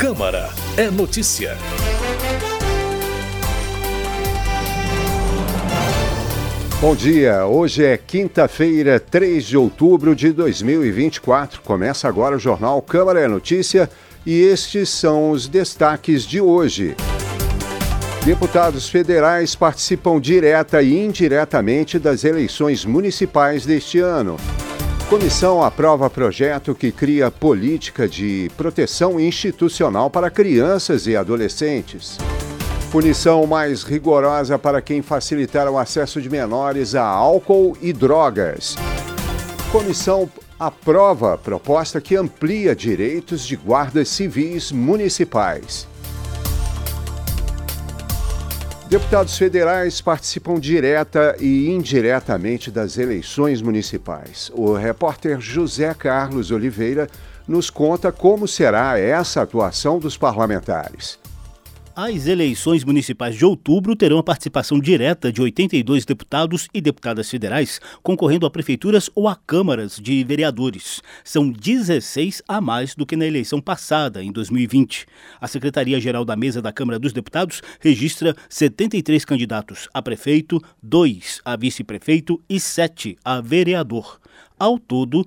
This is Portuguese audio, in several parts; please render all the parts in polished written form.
Câmara é notícia. Bom dia, hoje é quinta-feira, 3 de outubro de 2024. Começa agora o Jornal Câmara é Notícia e estes são os destaques de hoje. Deputados federais participam direta e indiretamente das eleições municipais deste ano. Comissão aprova projeto que cria política de proteção institucional para crianças e adolescentes. Punição mais rigorosa para quem facilitar o acesso de menores a álcool e drogas. Comissão aprova proposta que amplia direitos de guardas civis municipais. Deputados federais participam direta e indiretamente das eleições municipais. O repórter José Carlos Oliveira nos conta como será essa atuação dos parlamentares. As eleições municipais de outubro terão a participação direta de 82 deputados e deputadas federais concorrendo a prefeituras ou a câmaras de vereadores. São 16 a mais do que na eleição passada, em 2020. A Secretaria-Geral da Mesa da Câmara dos Deputados registra 73 candidatos a prefeito, 2 a vice-prefeito e 7 a vereador. Ao todo,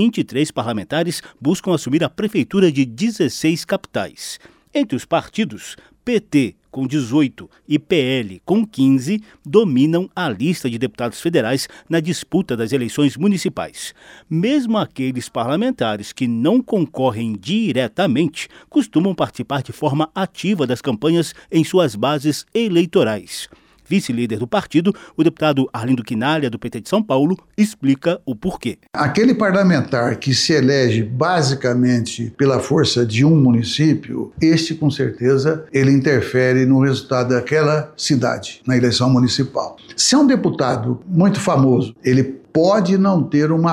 23 parlamentares buscam assumir a prefeitura de 16 capitais. Entre os partidos, PT, com 18, e PL, com 15, dominam a lista de deputados federais na disputa das eleições municipais. Mesmo aqueles parlamentares que não concorrem diretamente costumam participar de forma ativa das campanhas em suas bases eleitorais. Vice-líder do partido, o deputado Arlindo Quinalha, do PT de São Paulo, explica o porquê. Aquele parlamentar que se elege basicamente pela força de um município, este com certeza ele interfere no resultado daquela cidade, na eleição municipal. Se é um deputado muito famoso, ele pode não ter uma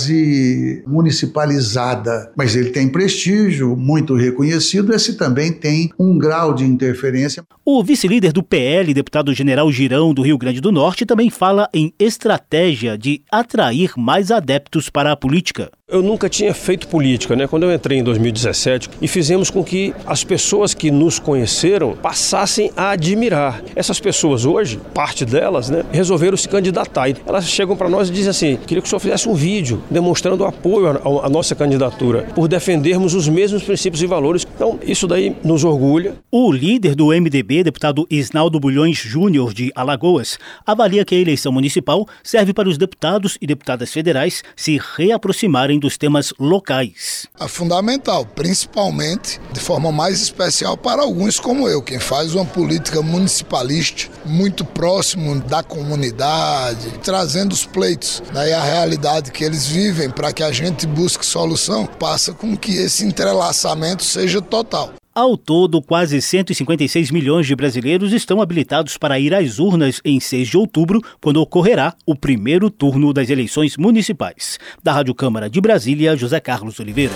base municipalizada, mas ele tem prestígio, muito reconhecido, esse também tem um grau de interferência. O vice-líder do PL, deputado General Girão, do Rio Grande do Norte, também fala em estratégia de atrair mais adeptos para a política. Eu nunca tinha feito política, Quando eu entrei em 2017 e fizemos com que as pessoas que nos conheceram passassem a admirar. Essas pessoas hoje, parte delas, resolveram se candidatar. E elas chegam para nós e dizem assim, queria que o senhor fizesse um vídeo demonstrando apoio à nossa candidatura, por defendermos os mesmos princípios e valores. Então, isso daí nos orgulha. O líder do MDB, deputado Isnaldo Bulhões Júnior, de Alagoas, avalia que a eleição municipal serve para os deputados e deputadas federais se reaproximarem dos temas locais. É fundamental, principalmente de forma mais especial para alguns como eu, quem faz uma política municipalista muito próximo da comunidade, trazendo os pleitos, daí a realidade que eles vivem para que a gente busque solução, passa com que esse entrelaçamento seja total. Ao todo, quase 156 milhões de brasileiros estão habilitados para ir às urnas em 6 de outubro, quando ocorrerá o primeiro turno das eleições municipais. Da Rádio Câmara de Brasília, José Carlos Oliveira.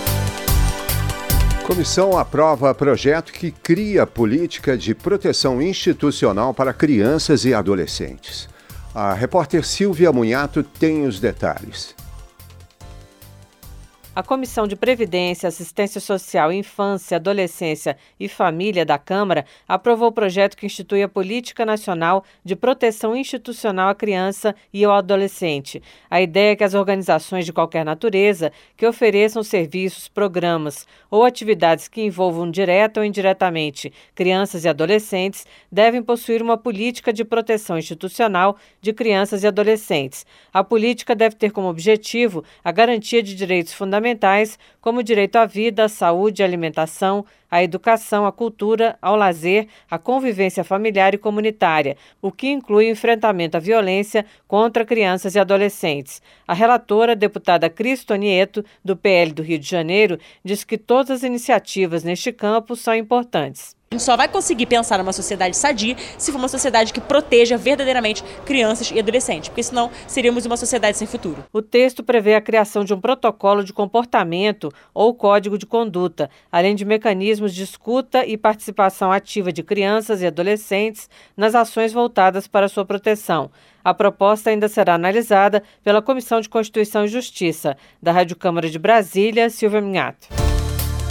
Comissão aprova projeto que cria política de proteção institucional para crianças e adolescentes. A repórter Silvia Munhato tem os detalhes. A Comissão de Previdência, Assistência Social, Infância, Adolescência e Família da Câmara aprovou o projeto que institui a Política Nacional de Proteção Institucional à Criança e ao Adolescente. A ideia é que as organizações de qualquer natureza que ofereçam serviços, programas ou atividades que envolvam direta ou indiretamente crianças e adolescentes devem possuir uma política de proteção institucional de crianças e adolescentes. A política deve ter como objetivo a garantia de direitos fundamentais como o direito à vida, à saúde, à alimentação, à educação, à cultura, ao lazer, à convivência familiar e comunitária, o que inclui o enfrentamento à violência contra crianças e adolescentes. A relatora, a deputada Cris Tonieto, do PL do Rio de Janeiro, diz que todas as iniciativas neste campo são importantes. A gente só vai conseguir pensar numa sociedade sadia se for uma sociedade que proteja verdadeiramente crianças e adolescentes, porque senão seríamos uma sociedade sem futuro. O texto prevê a criação de um protocolo de comportamento ou código de conduta, além de mecanismos de escuta e participação ativa de crianças e adolescentes nas ações voltadas para sua proteção. A proposta ainda será analisada pela Comissão de Constituição e Justiça. Da Rádio Câmara de Brasília, Silvia Minhato.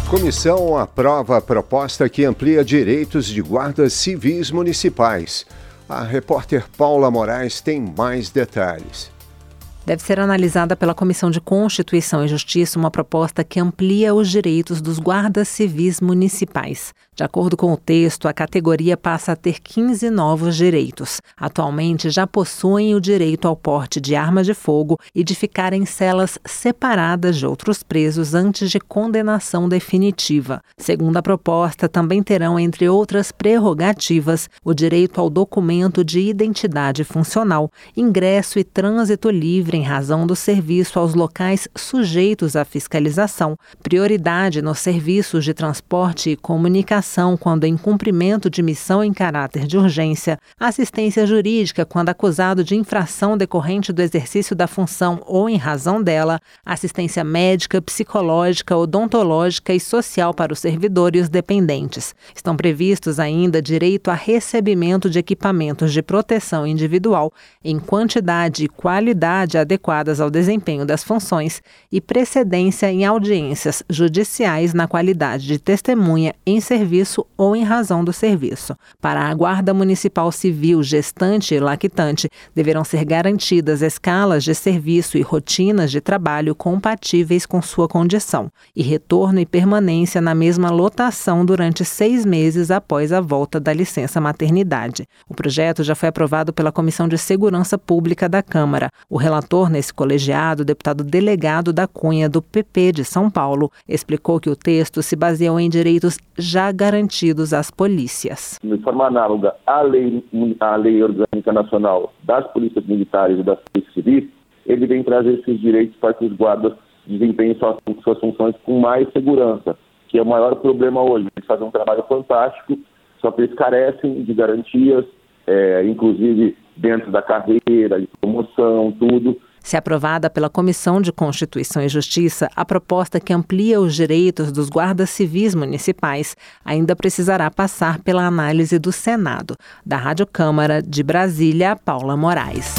Comissão aprova a proposta que amplia direitos de guardas civis municipais. A repórter Paula Moraes tem mais detalhes. Deve ser analisada pela Comissão de Constituição e Justiça uma proposta que amplia os direitos dos guardas civis municipais. De acordo com o texto, a categoria passa a ter 15 novos direitos. Atualmente já possuem o direito ao porte de arma de fogo e de ficar em celas separadas de outros presos antes de condenação definitiva. Segundo a proposta, também terão, entre outras prerrogativas, o direito ao documento de identidade funcional, ingresso e trânsito livre em razão do serviço aos locais sujeitos à fiscalização, prioridade nos serviços de transporte e comunicação quando em cumprimento de missão em caráter de urgência, assistência jurídica quando acusado de infração decorrente do exercício da função ou em razão dela, assistência médica, psicológica, odontológica e social para o servidor e os dependentes. Estão previstos ainda direito a recebimento de equipamentos de proteção individual em quantidade e qualidade adequadas ao desempenho das funções e precedência em audiências judiciais na qualidade de testemunha em serviço ou em razão do serviço. Para a Guarda Municipal Civil gestante e lactante, deverão ser garantidas escalas de serviço e rotinas de trabalho compatíveis com sua condição, e retorno e permanência na mesma lotação durante 6 meses após a volta da licença maternidade. O projeto já foi aprovado pela Comissão de Segurança Pública da Câmara. O relator nesse colegiado, o deputado delegado da Cunha, do PP de São Paulo, explicou que o texto se baseou em direitos já garantidos às polícias. De forma análoga à lei orgânica nacional das polícias militares e das polícias civis, ele vem trazer esses direitos para que os guardas desempenhem suas funções com mais segurança, que é o maior problema hoje. Eles fazem um trabalho fantástico, só que eles carecem de garantias, inclusive dentro da carreira, de promoção, tudo. Se aprovada pela Comissão de Constituição e Justiça, a proposta que amplia os direitos dos guardas civis municipais ainda precisará passar pela análise do Senado. Da Rádio Câmara de Brasília, Paula Moraes.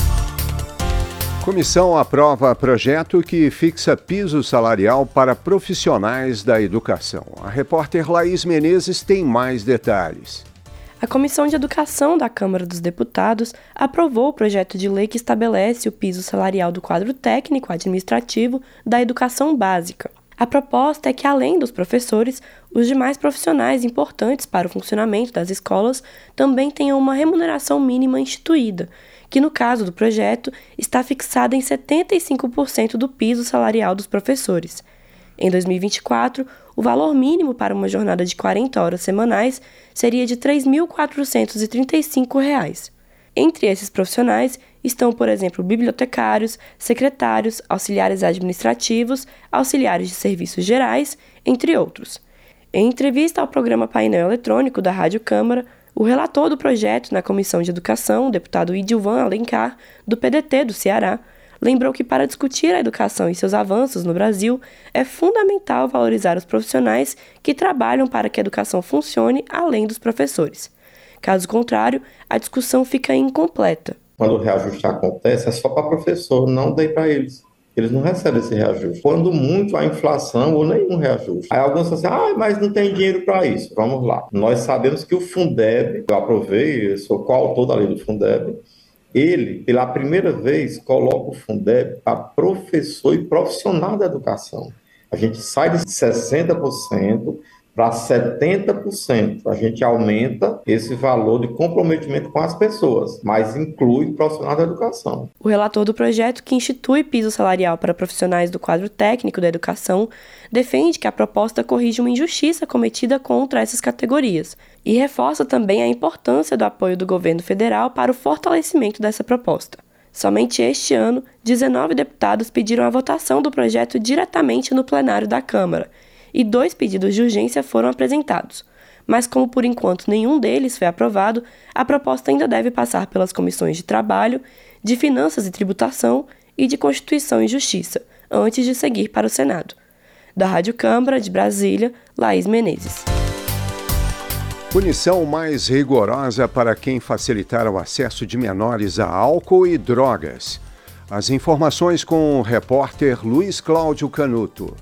Comissão aprova projeto que fixa piso salarial para profissionais da educação. A repórter Laís Menezes tem mais detalhes. A Comissão de Educação da Câmara dos Deputados aprovou o projeto de lei que estabelece o piso salarial do quadro técnico administrativo da educação básica. A proposta é que, além dos professores, os demais profissionais importantes para o funcionamento das escolas também tenham uma remuneração mínima instituída, que, no caso do projeto, está fixada em 75% do piso salarial dos professores. Em 2024, o valor mínimo para uma jornada de 40 horas semanais seria de R$ 3.435. Entre esses profissionais estão, por exemplo, bibliotecários, secretários, auxiliares administrativos, auxiliares de serviços gerais, entre outros. Em entrevista ao programa Painel Eletrônico da Rádio Câmara, o relator do projeto na Comissão de Educação, o deputado Idilvan Alencar, do PDT do Ceará, lembrou que para discutir a educação e seus avanços no Brasil, é fundamental valorizar os profissionais que trabalham para que a educação funcione além dos professores. Caso contrário, a discussão fica incompleta. Quando o reajuste acontece, é só para professor, não dei para eles. Eles não recebem esse reajuste. Quando muito a inflação ou nenhum reajuste. Aí alguns falam assim, mas não tem dinheiro para isso. Vamos lá. Nós sabemos que o Fundeb, eu aprovei, eu sou coautor da lei do Fundeb, ele, pela primeira vez, coloca o Fundeb para professor e profissional da educação. A gente sai de 60% para 70%. A gente aumenta esse valor de comprometimento com as pessoas, mas inclui o profissional da educação. O relator do projeto, que institui piso salarial para profissionais do quadro técnico da educação, defende que a proposta corrige uma injustiça cometida contra essas categorias e reforça também a importância do apoio do governo federal para o fortalecimento dessa proposta. Somente este ano, 19 deputados pediram a votação do projeto diretamente no plenário da Câmara, e 2 pedidos de urgência foram apresentados. Mas como por enquanto nenhum deles foi aprovado, a proposta ainda deve passar pelas comissões de Trabalho, de Finanças e Tributação e de Constituição e Justiça, antes de seguir para o Senado. Da Rádio Câmara de Brasília, Laís Menezes. Punição mais rigorosa para quem facilitar o acesso de menores a álcool e drogas. As informações com o repórter Luiz Cláudio Canuto.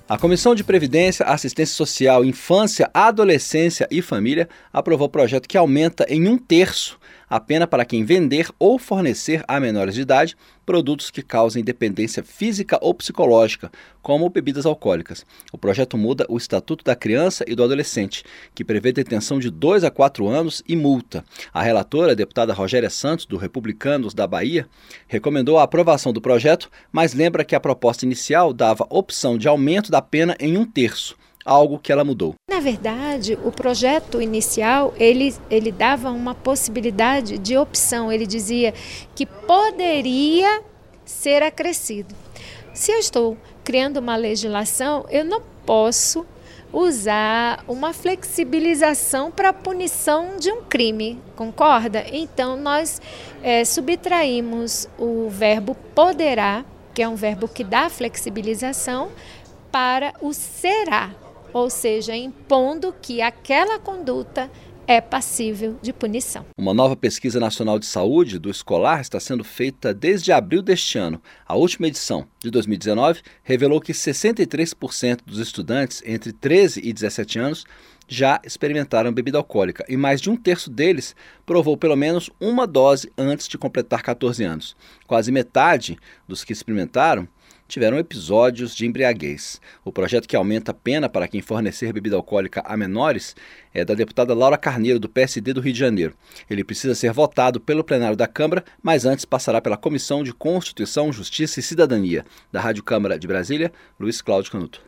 A Comissão de Previdência, Assistência Social, Infância, Adolescência e Família aprovou o projeto que aumenta em 1/3 a pena para quem vender ou fornecer a menores de idade produtos que causem dependência física ou psicológica, como bebidas alcoólicas. O projeto muda o Estatuto da Criança e do Adolescente, que prevê detenção de 2 a 4 anos e multa. A relatora, a deputada Rogéria Santos, do Republicanos da Bahia, recomendou a aprovação do projeto, mas lembra que a proposta inicial dava opção de aumento da pena em 1/3. Algo que ela mudou. Na verdade, o projeto inicial, ele dava uma possibilidade de opção. Ele dizia que poderia ser acrescido. Se eu estou criando uma legislação, eu não posso usar uma flexibilização para a punição de um crime, concorda? Então, nós subtraímos o verbo poderá, que é um verbo que dá flexibilização, para o será. Ou seja, impondo que aquela conduta é passível de punição. Uma nova pesquisa nacional de saúde do escolar está sendo feita desde abril deste ano. A última edição, de 2019, revelou que 63% dos estudantes entre 13 e 17 anos já experimentaram bebida alcoólica e mais de 1/3 deles provou pelo menos uma dose antes de completar 14 anos. Quase metade dos que experimentaram tiveram episódios de embriaguez. O projeto que aumenta a pena para quem fornecer bebida alcoólica a menores é da deputada Laura Carneiro, do PSD do Rio de Janeiro. Ele precisa ser votado pelo plenário da Câmara, mas antes passará pela Comissão de Constituição, Justiça e Cidadania. Da Rádio Câmara de Brasília, Luiz Cláudio Canuto.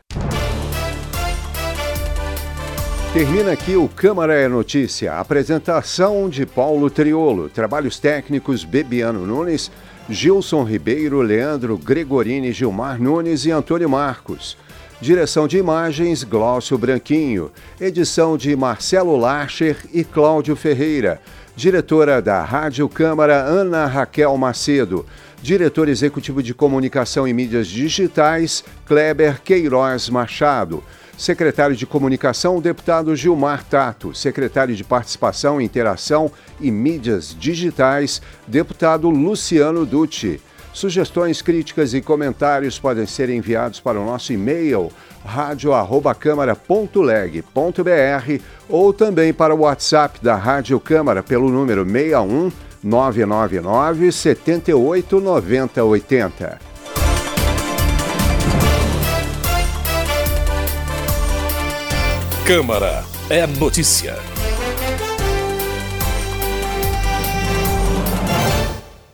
Termina aqui o Câmara é Notícia. Apresentação de Paulo Triolo. Trabalhos técnicos Bebiano Nunes, Gilson Ribeiro, Leandro Gregorini, Gilmar Nunes e Antônio Marcos. Direção de imagens, Glaucio Branquinho. Edição de Marcelo Larcher e Cláudio Ferreira. Diretora da Rádio Câmara, Ana Raquel Macedo. Diretor Executivo de Comunicação e Mídias Digitais, Kleber Queiroz Machado. Secretário de Comunicação, deputado Gilmar Tato. Secretário de Participação, Interação e Mídias Digitais, deputado Luciano Dutti. Sugestões, críticas e comentários podem ser enviados para o nosso e-mail radio@câmara.leg.br ou também para o WhatsApp da Rádio Câmara pelo número 61 999 78 90 80. Câmara é notícia.